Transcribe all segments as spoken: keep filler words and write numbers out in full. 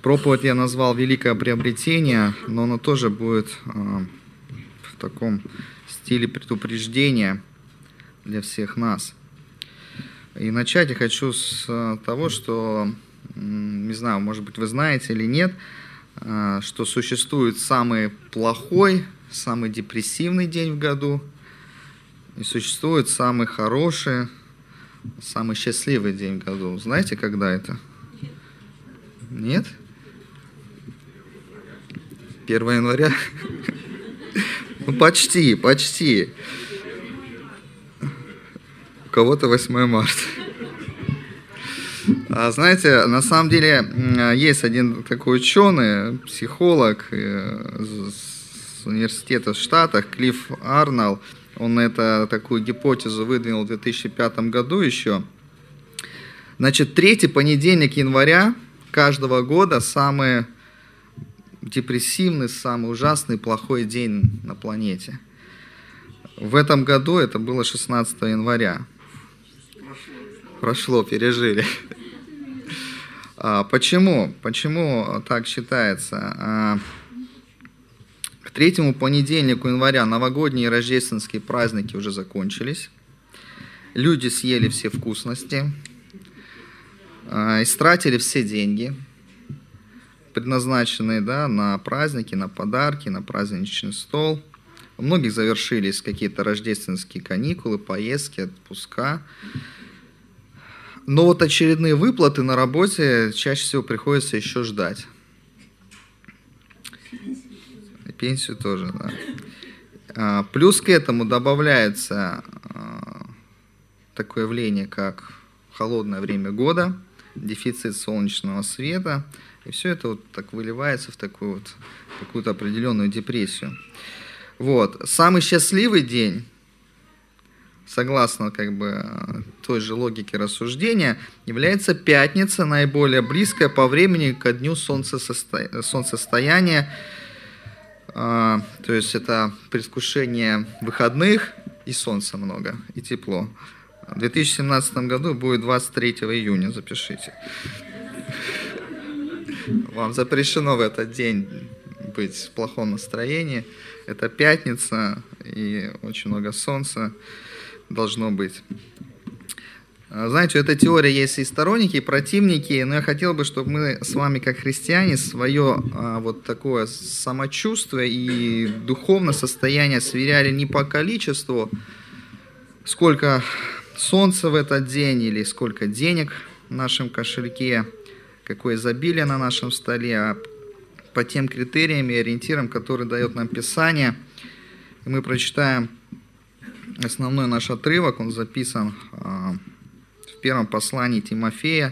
Проповедь я назвал «Великое приобретение», но оно тоже будет в таком стиле предупреждения для всех нас. И начать я хочу с того, что, не знаю, может быть, вы знаете или нет, что существует самый плохой, самый депрессивный день в году, и существует самый хороший, самый счастливый день в году. Знаете, когда это? Нет? первое января? Ну, почти, почти. У кого-то восьмое марта. А знаете, на самом деле есть один такой ученый, психолог с университета в Штатах, Клифф Арнольд. Он это, такую гипотезу выдвинул в две тысячи пятом году еще. Значит, третий понедельник января каждого года самый депрессивный, самый ужасный, плохой день на планете. В этом году это было шестнадцатого января. Прошло, пережили. А почему? Почему так считается? К третьему понедельнику января новогодние и рождественские праздники уже закончились. Люди съели все вкусности, истратили все деньги, предназначенные, да, на праздники, на подарки, на праздничный стол. У многих завершились какие-то рождественские каникулы, поездки, отпуска. Но вот очередные выплаты на работе чаще всего приходится еще ждать. И пенсию тоже, да. Плюс к этому добавляется такое явление, как холодное время года, дефицит солнечного света. И все это вот так выливается в такую вот какую-то определенную депрессию. Вот. Самый счастливый день, согласно как бы той же логике рассуждения, является пятница, наиболее близкая по времени ко дню солнцесосто... солнцестояния. А, то есть это предвкушение выходных, и солнца много, и тепло. В две тысячи семнадцатом году будет двадцать третьего июня, запишите. Вам запрещено в этот день быть в плохом настроении. Это пятница, и очень много солнца должно быть. Знаете, у этой теории есть и сторонники, и противники, но я хотел бы, чтобы мы с вами, как христиане, свое вот такое самочувствие и духовное состояние сверяли не по количеству, сколько солнца в этот день или сколько денег в нашем кошельке, какое изобилие на нашем столе, а по тем критериям и ориентирам, которые дает нам Писание. И мы прочитаем основной наш отрывок, он записан в первом послании Тимофея,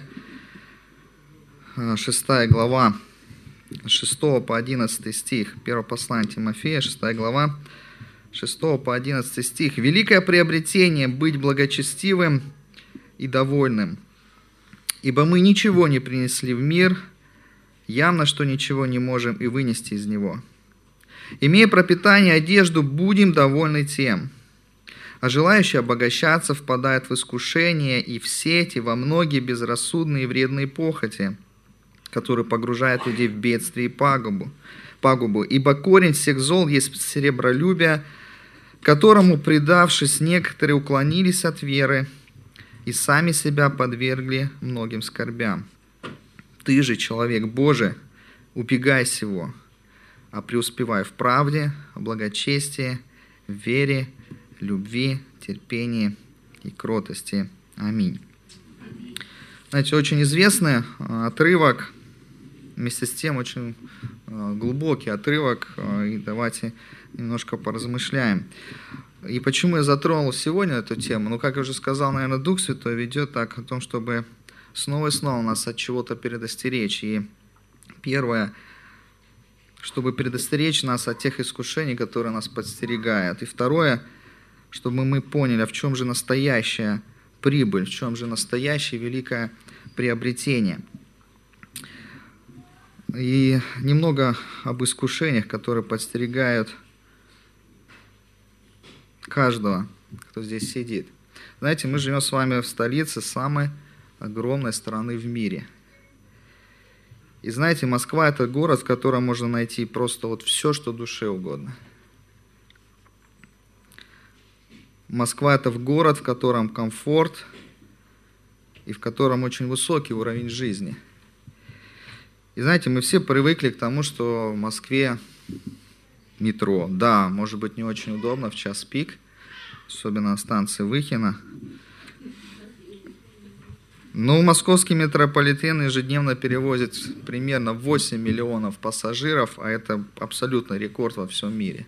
шестая глава, с шестого по одиннадцатый стих. Первое послание Тимофея, шестая глава, с шестого по одиннадцатый стих. «Великое приобретение — быть благочестивым и довольным. Ибо мы ничего не принесли в мир, явно, что ничего не можем и вынести из него. Имея пропитание и одежду, будем довольны тем. А желающий обогащаться впадает в искушение и в сети, во многие безрассудные и вредные похоти, которые погружают людей в бедствие и пагубу. пагубу. Ибо корень всех зол есть серебролюбие, которому, предавшись, некоторые уклонились от веры и сами себя подвергли многим скорбям. Ты же, человек Божий, убегай сего, а преуспевай в правде, в благочестии, в вере, любви, терпении и кротости. Аминь». Знаете, очень известный отрывок, вместе с тем очень глубокий отрывок, и давайте немножко поразмышляем. И почему я затронул сегодня эту тему? Ну, как я уже сказал, наверное, Дух Святой ведет так о том, чтобы снова и снова нас от чего-то предостеречь. И первое, чтобы предостеречь нас от тех искушений, которые нас подстерегают. И второе, чтобы мы поняли, а в чем же настоящая прибыль, в чем же настоящее великое приобретение. И немного об искушениях, которые подстерегают каждого, кто здесь сидит. Знаете, мы живем с вами в столице самой огромной страны в мире. И знаете, Москва – это город, в котором можно найти просто вот все, что душе угодно. Москва – это город, в котором комфорт и в котором очень высокий уровень жизни. И знаете, мы все привыкли к тому, что в Москве метро. Да, может быть, не очень удобно в час пик, особенно на станции Выхино. Но московский метрополитен ежедневно перевозит примерно восемь миллионов пассажиров, а это абсолютно рекорд во всем мире.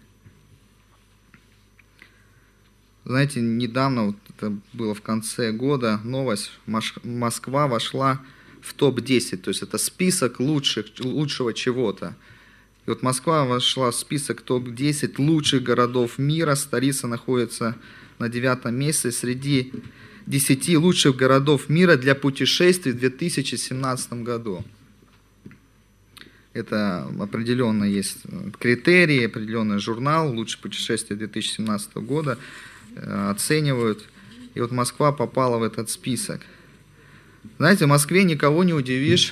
Знаете, недавно, вот это было в конце года, новость, Москва вошла в топ десять, то есть это список лучших, лучшего чего-то. И вот Москва вошла в список топ десять лучших городов мира, столица находится на девятом месте среди десяти лучших городов мира для путешествий в две тысячи семнадцатом году. Это определенно есть критерии, определенный журнал «Лучшее путешествие две тысячи семнадцатого года» оценивают. И вот Москва попала в этот список. Знаете, в Москве никого не удивишь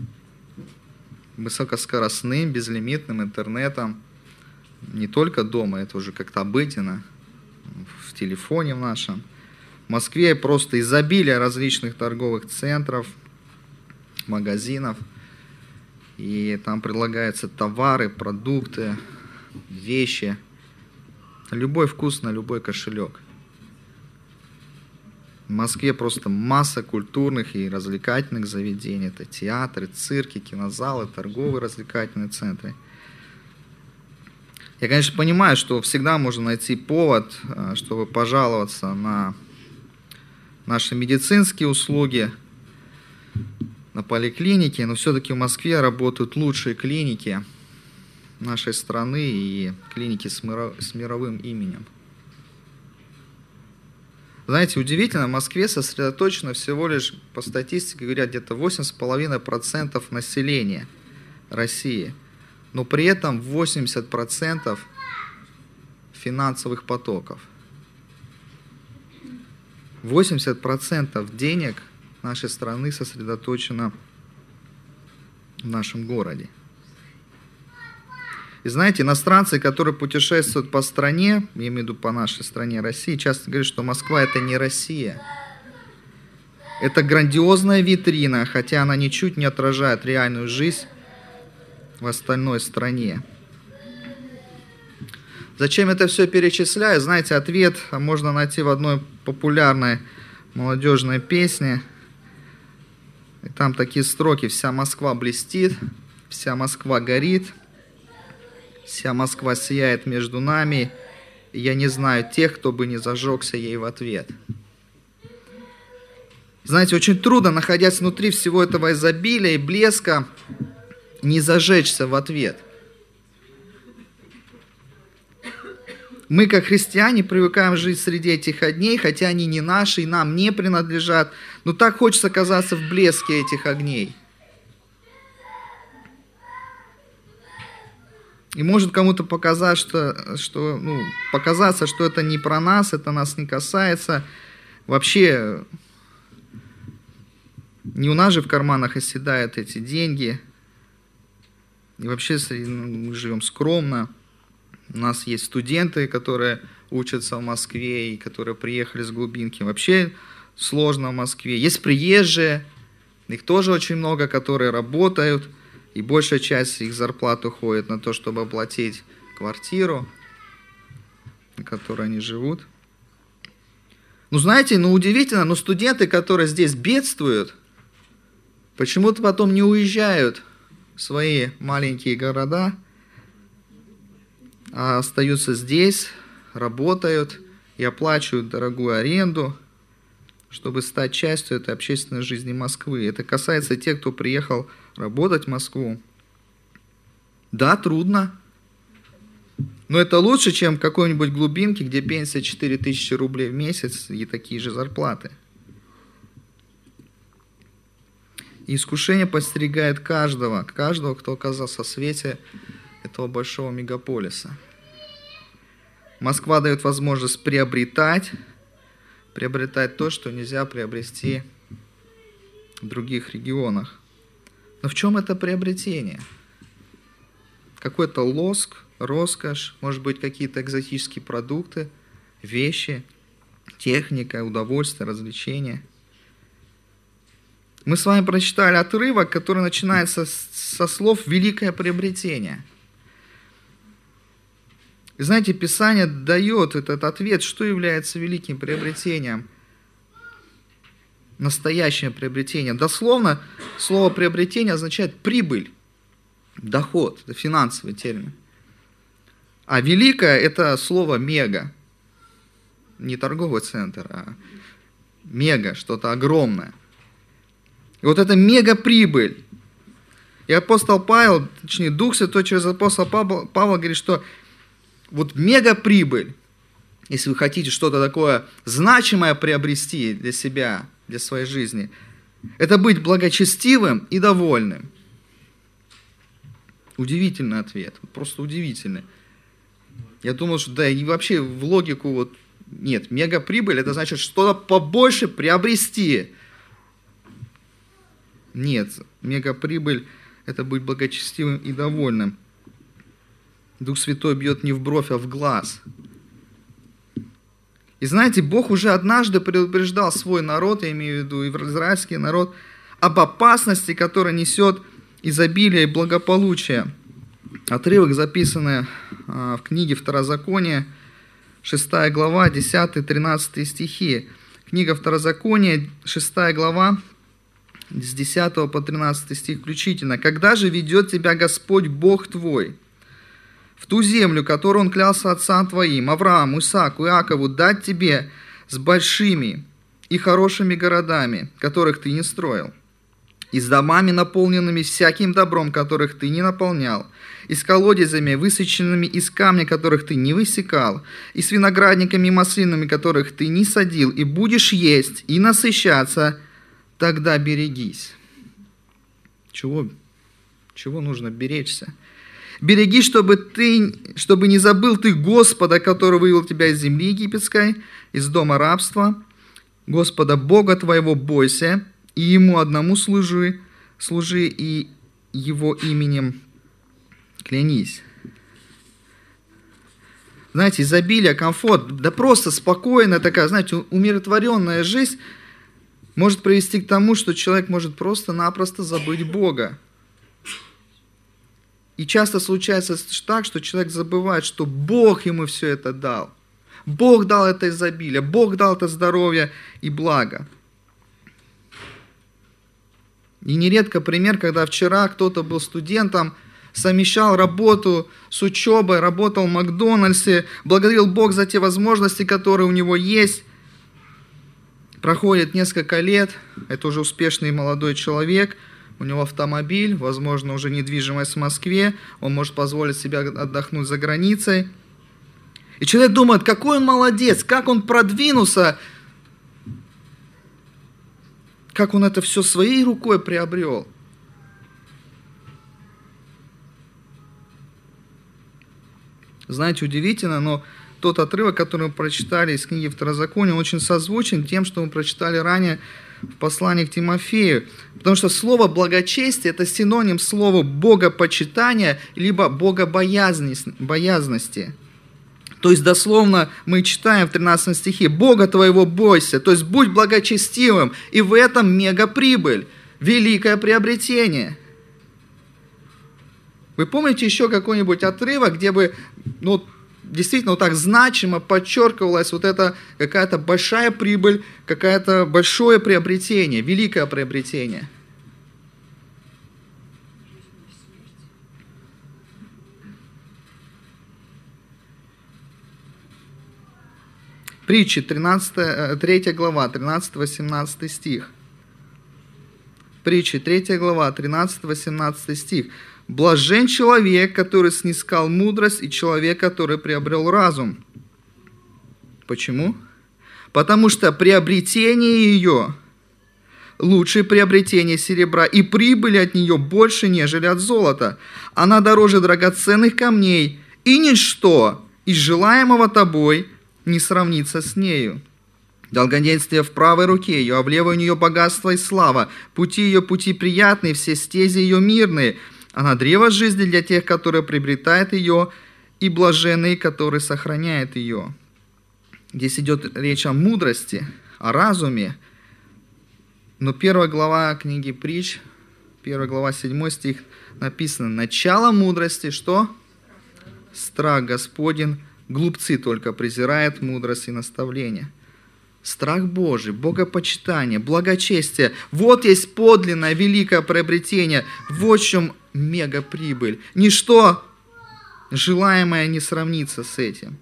высокоскоростным, безлимитным интернетом. Не только дома, это уже как-то обыденно, в телефоне в нашем. В Москве просто изобилие различных торговых центров, магазинов. И там предлагаются товары, продукты, вещи. Любой вкус на любой кошелек. В Москве просто масса культурных и развлекательных заведений. Это театры, цирки, кинозалы, торговые развлекательные центры. Я, конечно, понимаю, что всегда можно найти повод, чтобы пожаловаться на наши медицинские услуги, на поликлиники, но все-таки в Москве работают лучшие клиники нашей страны и клиники с мировым именем. Знаете, удивительно, в Москве сосредоточено всего лишь, по статистике говорят, где-то восемь с половиной процентов населения России, но при этом восемьдесят процентов финансовых потоков. восемьдесят процентов денег нашей страны сосредоточено в нашем городе. И знаете, иностранцы, которые путешествуют по стране, я имею в виду по нашей стране России, часто говорят, что Москва – это не Россия. Это грандиозная витрина, хотя она ничуть не отражает реальную жизнь в остальной стране. Зачем это все перечисляю? Знаете, ответ можно найти в одной популярной молодежной песне. И там такие строки: «Вся Москва блестит, вся Москва горит, вся Москва сияет между нами, и я не знаю тех, кто бы не зажегся ей в ответ». Знаете, очень трудно, находясь внутри всего этого изобилия и блеска, не зажечься в ответ. Мы, как христиане, привыкаем жить среди этих огней, хотя они не наши и нам не принадлежат, но так хочется оказаться в блеске этих огней. И может кому-то показать, что, что, ну, показаться, что это не про нас, это нас не касается. Вообще, не у нас же в карманах оседают эти деньги. И вообще мы живем скромно. У нас есть студенты, которые учатся в Москве и которые приехали с глубинки. Вообще сложно в Москве. Есть приезжие, их тоже очень много, которые работают. И большая часть их зарплат уходит на то, чтобы оплатить квартиру, на которой они живут. Ну, знаете, ну удивительно, но студенты, которые здесь бедствуют, почему-то потом не уезжают в свои маленькие города, а остаются здесь, работают и оплачивают дорогую аренду, чтобы стать частью этой общественной жизни Москвы. Это касается тех, кто приехал работать в Москву. Да, трудно, но это лучше, чем в какой-нибудь глубинке, где пенсия четыре тысячи рублей в месяц и такие же зарплаты. И искушение подстерегает каждого, каждого, кто оказался в свете этого большого мегаполиса. Москва дает возможность приобретать, приобретать то, что нельзя приобрести в других регионах. Но в чем это приобретение? Какой-то лоск, роскошь, может быть, какие-то экзотические продукты, вещи, техника, удовольствие, развлечения. Мы с вами прочитали отрывок, который начинается со слов «великое приобретение». И знаете, Писание дает этот ответ, что является великим приобретением. Настоящее приобретение. Дословно слово «приобретение» означает «прибыль», «доход», это финансовый термин. А «великое» – это слово «мега». Не торговый центр, а мега, что-то огромное. И вот это мега-прибыль. И апостол Павел, точнее, Дух Святой через апостола Павла, Павла говорит, что вот мега-прибыль, если вы хотите что-то такое значимое приобрести для себя, для своей жизни, это быть благочестивым и довольным. Удивительный ответ, просто удивительный. Я думал, что да, и вообще в логику вот нет, мега-прибыль, это значит что-то побольше приобрести. Нет, мега-прибыль – это быть благочестивым и довольным. Дух Святой бьет не в бровь, а в глаз. И знаете, Бог уже однажды предупреждал свой народ, я имею в виду израильский народ, об опасности, которая несет изобилие и благополучие. Отрывок, записанный в книге Второзакония, шестая глава, десятый-тринадцатый стихи. Книга Второзакония, шестая глава, с десятого по тринадцатый стих включительно. «Когда же ведет тебя Господь Бог твой в ту землю, которую Он клялся отцам твоим, Аврааму, Исааку, Иакову, дать тебе с большими и хорошими городами, которых ты не строил, и с домами, наполненными всяким добром, которых ты не наполнял, и с колодезями, высеченными из камня, которых ты не высекал, и с виноградниками и маслинами, которых ты не садил, и будешь есть и насыщаться, тогда берегись». Чего, чего нужно беречься? «Береги, чтобы, ты, чтобы не забыл ты Господа, который вывел тебя из земли египетской, из дома рабства. Господа Бога твоего бойся, и Ему одному служи, служи и Его именем клянись». Знаете, изобилие, комфорт, да просто спокойная такая, знаете, умиротворенная жизнь может привести к тому, что человек может просто-напросто забыть Бога. И часто случается так, что человек забывает, что Бог ему все это дал. Бог дал это изобилие, Бог дал это здоровье и благо. И нередко пример, когда вчера кто-то был студентом, совмещал работу с учебой, работал в Макдональдсе, благодарил Бога за те возможности, которые у него есть. Проходит несколько лет, это уже успешный молодой человек, у него автомобиль, возможно, уже недвижимость в Москве, он может позволить себе отдохнуть за границей. И человек думает, какой он молодец, как он продвинулся, как он это все своей рукой приобрел. Знаете, удивительно, но тот отрывок, который мы прочитали из книги Второзакония, он очень созвучен тем, что мы прочитали ранее в послании к Тимофею. Потому что слово «благочестие» – это синоним слова «богопочитания» либо «богобоязности». То есть, дословно, мы читаем в тринадцатом стихе «Бога твоего бойся», то есть будь благочестивым, и в этом мегаприбыль, великое приобретение. Вы помните еще какой-нибудь отрывок, где бы ну, действительно вот так значимо подчеркивалась вот эта какая-то большая прибыль, какое-то большое приобретение, великое приобретение? Притчи, тринадцатая, третья глава, тринадцатый-восемнадцатый стих. Притчи, третья глава, тринадцатый-восемнадцатый стих. «Блажен человек, который снискал мудрость, и человек, который приобрел разум». Почему? Потому что приобретение ее лучше приобретения серебра, и прибыли от нее больше, нежели от золота. Она дороже драгоценных камней, и ничто из желаемого тобой не сравнится с нею. Долгоденствие в правой руке ее, а в левой у нее богатство и слава. Пути ее пути приятные, все стези ее мирные. Она древо жизни для тех, которые приобретают ее, и блаженные, которые сохраняют ее». Здесь идет речь о мудрости, о разуме. Но первая глава книги Притч, первая глава, седьмой стих, написано: «Начало мудрости, что? Страх Господень, глупцы только презирают мудрость и наставление». Страх Божий, богопочитание, благочестие. Вот есть подлинное великое приобретение. Вот в чем мегаприбыль. Ничто желаемое не сравнится с этим.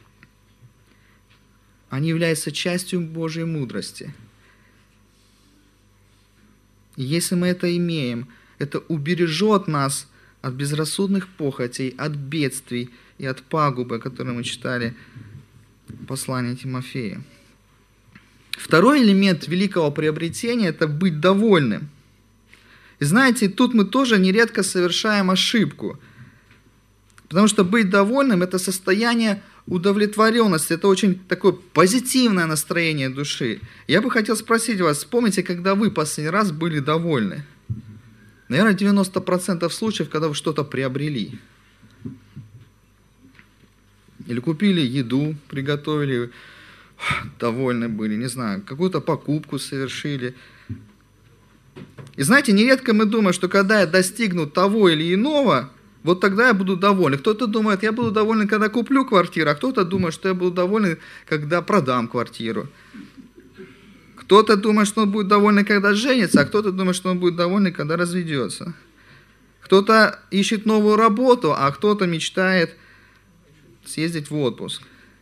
Они являются частью Божьей мудрости. И если мы это имеем, это убережет нас от безрассудных похотей, от бедствий и от пагубы, которые мы читали в послании Тимофея. Второй элемент великого приобретения – это быть довольным. И знаете, тут мы тоже нередко совершаем ошибку. Потому что быть довольным – это состояние удовлетворенности, это очень такое позитивное настроение души. Я бы хотел спросить вас, вспомните, когда вы последний раз были довольны? Наверное, девяносто процентов случаев, когда вы что-то приобрели. Или купили еду, приготовили, довольны были, не знаю, какую-то покупку совершили. И знаете, нередко мы думаем, что когда я достигну того или иного, вот тогда я буду доволен. Кто-то думает, я буду доволен, когда куплю квартиру, а кто-то думает, что я буду доволен, когда продам квартиру. Кто-то думает, что он будет доволен, когда женится, а кто-то думает, что он будет доволен, когда разведется. Кто-то ищет новую работу, а кто-то мечтает съездить в отпуск.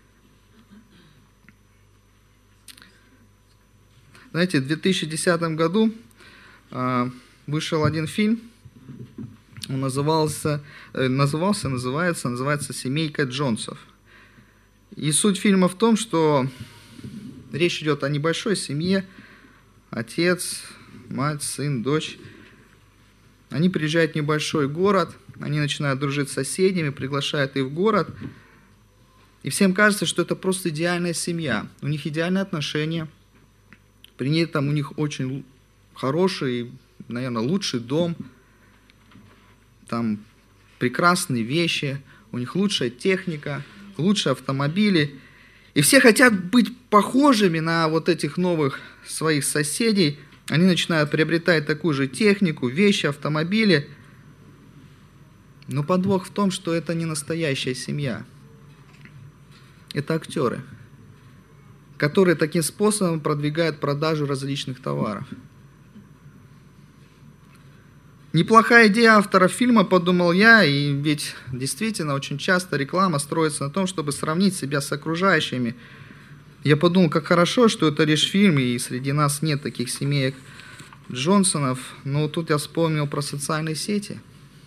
Знаете, в две тысячи десятом году э, вышел один фильм, он назывался, э, назывался, называется, называется «Семейка Джонсов». И суть фильма в том, что речь идет о небольшой семье, отец, мать, сын, дочь. Они приезжают в небольшой город, они начинают дружить с соседями, приглашают их в город. И всем кажется, что это просто идеальная семья. У них идеальные отношения. При этом у них очень хороший, наверное, лучший дом. Там прекрасные вещи, у них лучшая техника, лучшие автомобили. И все хотят быть похожими на вот этих новых своих соседей. Они начинают приобретать такую же технику, вещи, автомобили. Но подвох в том, что это не настоящая семья. Это актеры, которые таким способом продвигают продажу различных товаров. Неплохая идея автора фильма, подумал я, и ведь действительно очень часто реклама строится на том, чтобы сравнить себя с окружающими. Я подумал, как хорошо, что это лишь фильм, и среди нас нет таких семеек Джонсонов, но тут я вспомнил про социальные сети.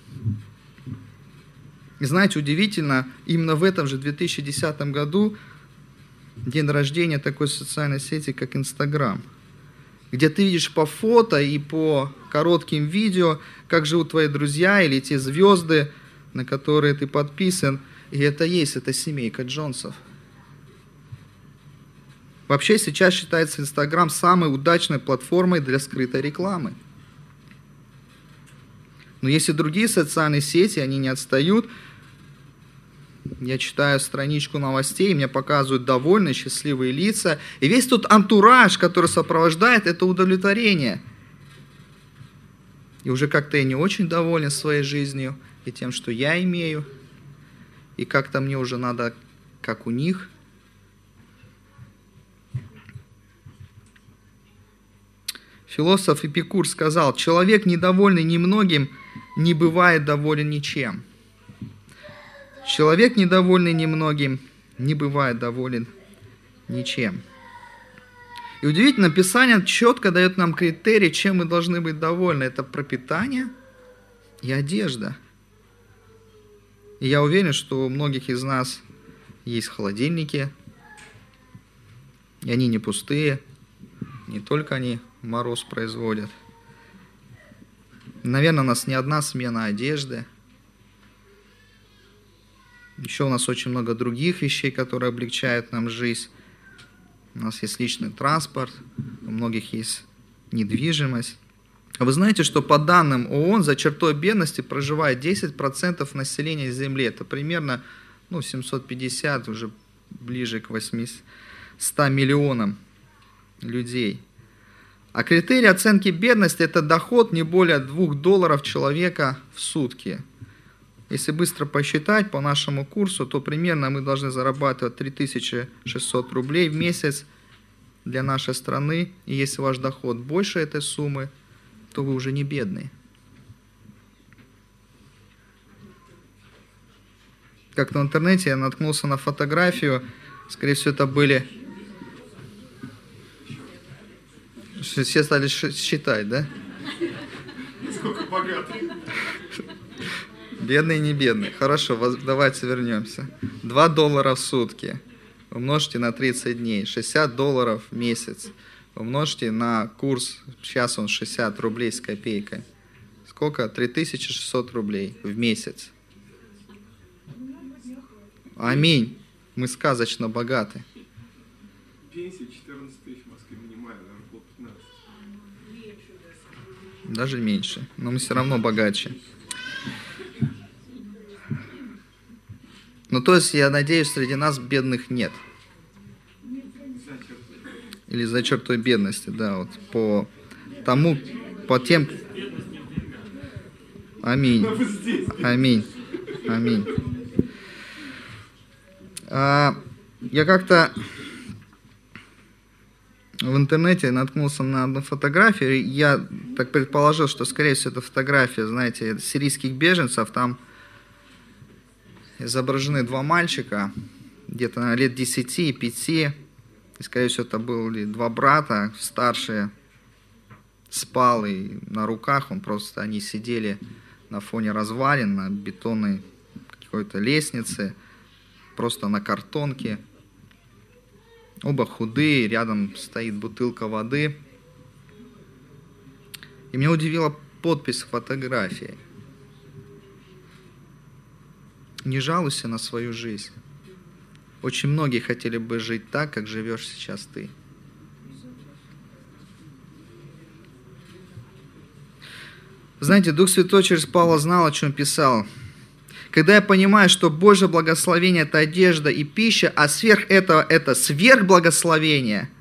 И знаете, удивительно, именно в этом же две тысячи десятом году день рождения такой социальной сети, как Инстаграм, где ты видишь по фото и по коротким видео, как живут твои друзья или те звезды, на которые ты подписан. И это есть, это семейка Джонсов. Вообще сейчас считается Инстаграм самой удачной платформой для скрытой рекламы. Но если другие социальные сети, они не отстают. Я читаю страничку новостей, мне показывают довольные, счастливые лица. И весь тот антураж, который сопровождает это удовлетворение. И уже как-то я не очень доволен своей жизнью и тем, что я имею. И как-то мне уже надо, как у них. Философ Эпикур сказал: «Человек, недовольный немногим, не бывает доволен ничем». Человек, недовольный немногим, не бывает доволен ничем. И удивительно, Писание четко дает нам критерии, чем мы должны быть довольны. Это пропитание и одежда. И я уверен, что у многих из нас есть холодильники, и они не пустые, не только они мороз производят. Наверное, у нас не одна смена одежды. Еще у нас очень много других вещей, которые облегчают нам жизнь. у нас есть личный транспорт, у многих есть недвижимость. А вы знаете, что по данным ООН за чертой бедности проживает десять процентов населения Земли. Это примерно ну, семьсот пятьдесят, уже ближе к восьмистам миллионам людей. А критерий оценки бедности – это доход не более двух долларов человека в сутки. Если быстро посчитать по нашему курсу, то примерно мы должны зарабатывать три тысячи шестьсот рублей в месяц для нашей страны. И если ваш доход больше этой суммы, то вы уже не бедный. Как-то в интернете я наткнулся на фотографию, скорее всего, это были... Все стали считать, да? Сколько богатых. Бедный, не бедный. Хорошо, давайте вернемся. два доллара в сутки. Умножьте на тридцать дней. шестьдесят долларов в месяц. Умножьте на курс, сейчас он шестьдесят рублей с копейкой. Сколько? три тысячи шестьсот рублей в месяц. Аминь. Мы сказочно богаты. Пенсия четырнадцать тысяч в Москве минимальная, наверное, около пятнадцать. Даже меньше. Но мы все равно богаче. Ну, то есть, я надеюсь, среди нас бедных нет. Или за чертой бедности, да, вот по тому, по тем... Аминь. Аминь. Аминь. А, я как-то в интернете наткнулся на одну фотографию. Я так предположил, что, скорее всего, это фотография, знаете, сирийских беженцев. Там изображены два мальчика, где-то на лет десяти и пяти. И, скорее всего, это были два брата, старшие спал, и на руках он просто, они сидели на фоне развалин, на бетонной какой-то лестнице, просто на картонке. Оба худые, рядом стоит бутылка воды. И меня удивила подпись фотографии. Не жалуйся на свою жизнь. Очень многие хотели бы жить так, как живешь сейчас ты. Знаете, Дух Святой через Павла знал, о чем писал. Когда я понимаю, что Божье благословение – это одежда и пища, а сверх этого – это сверхблагословение,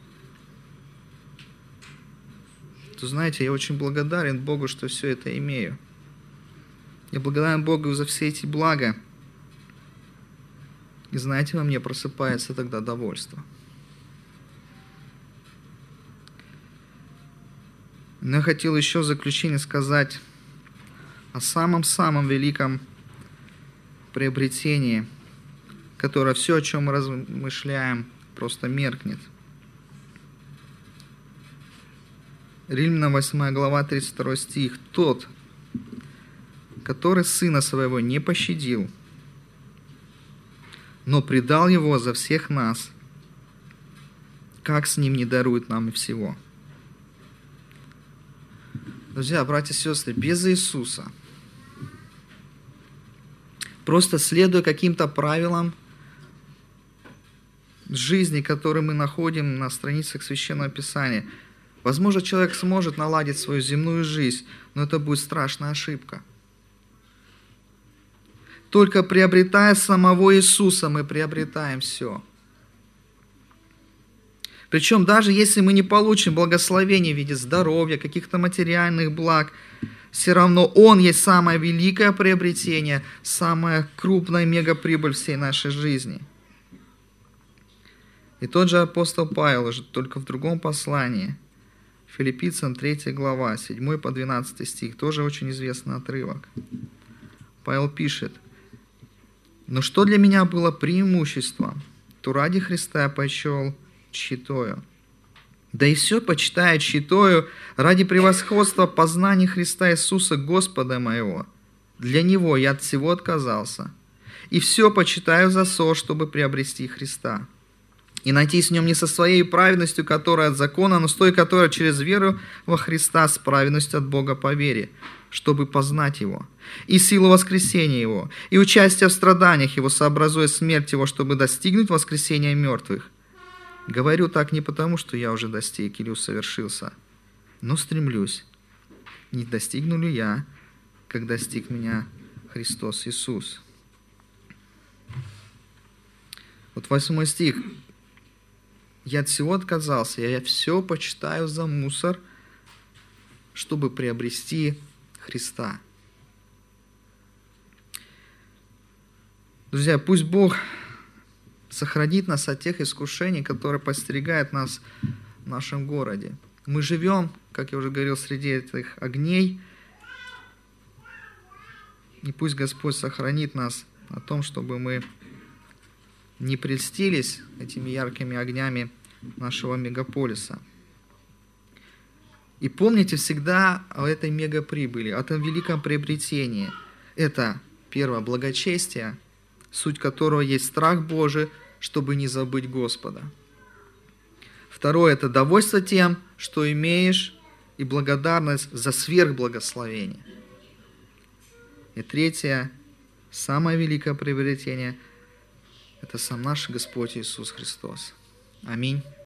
то, знаете, я очень благодарен Богу, что все это имею. Я благодарен Богу за все эти блага. И знаете, во мне просыпается тогда довольство. Но я хотел еще в заключение сказать о самом-самом великом приобретении, которое все, о чем мы размышляем, просто меркнет. Римлянам восьмая глава, тридцать второй стих. «Тот, который сына своего не пощадил, но предал его за всех нас, как с ним не дарует нам и всего». Друзья, братья и сестры, без Иисуса, просто следуя каким-то правилам жизни, которые мы находим на страницах Священного Писания, возможно, человек сможет наладить свою земную жизнь, но это будет страшная ошибка. Только приобретая самого Иисуса, мы приобретаем все. Причем даже если мы не получим благословение в виде здоровья, каких-то материальных благ, все равно Он есть самое великое приобретение, самая крупная мегаприбыль всей нашей жизни. И тот же апостол Павел, уже только в другом послании, Филиппийцам третья глава, седьмой по двенадцатый стих, тоже очень известный отрывок. Павел пишет: «Но что для меня было преимуществом, то ради Христа я почел тщетою. Да и все почитаю тщетою ради превосходства познания Христа Иисуса Господа моего. Для Него я от всего отказался. И все почитаю за со, чтобы приобрести Христа. И найти в Нем не со своей праведностью, которая от закона, но с той, которая через веру во Христа, с праведностью от Бога по вере, чтобы познать Его, и силу воскресения Его, и участие в страданиях Его, сообразуя смерть Его, чтобы достигнуть воскресения мертвых». Говорю так не потому, что я уже достиг или усовершился, но стремлюсь, не достигну ли я, как достиг меня Христос Иисус. Вот восьмой стих. Я от всего отказался, я все почитаю за мусор, чтобы приобрести Христа. Друзья, пусть Бог сохранит нас от тех искушений, которые подстерегают нас в нашем городе. Мы живем, как я уже говорил, среди этих огней, и пусть Господь сохранит нас о том, чтобы мы не прельстились этими яркими огнями нашего мегаполиса. И помните всегда о этой мегаприбыли, о том великом приобретении. Это, первое, благочестие, суть которого есть страх Божий, чтобы не забыть Господа. Второе, это довольство тем, что имеешь, и благодарность за сверхблагословение. И третье, самое великое приобретение, это сам наш Господь Иисус Христос. Аминь.